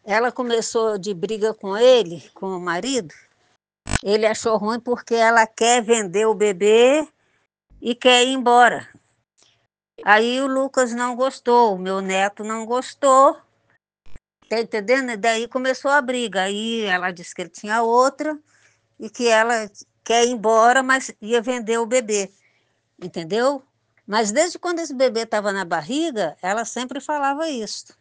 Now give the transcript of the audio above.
Ela começou de briga com ele, com o marido. Ele achou ruim porque ela quer vender o bebê e quer ir embora. Aí o Lucas não gostou, o meu neto não gostou, tá entendendo? E daí começou a briga. Aí ela disse que ele tinha outra e que ela quer ir embora, mas ia vender o bebê, entendeu? Mas desde quando esse bebê estava na barriga, ela sempre falava isso.